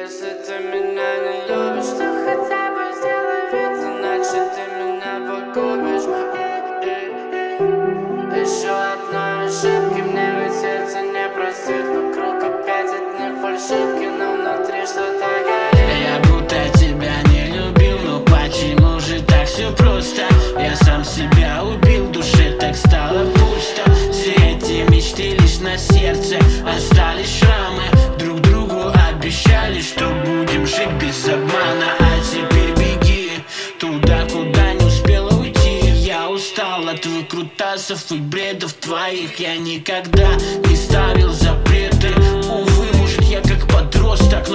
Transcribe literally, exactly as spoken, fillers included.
Если ты меня не любишь, то хотя бы сделай вид, иначе ты меня погубишь. Еще одной ошибки мне ведь сердце не простит. Вокруг опять одни фальшивки, но внутри что-то горит. Я будто тебя не любил, но почему же так все просто? Я сам себя убил, в душе так стало пусто. Все эти мечты лишь на сердце, остались шрамы. Друг другу обещали, что будем жить без обмана. А теперь беги туда, куда не успела уйти. Я устал от выкрутасов и бредов твоих. Я никогда не ставил запреты. Увы, может я как подросток, но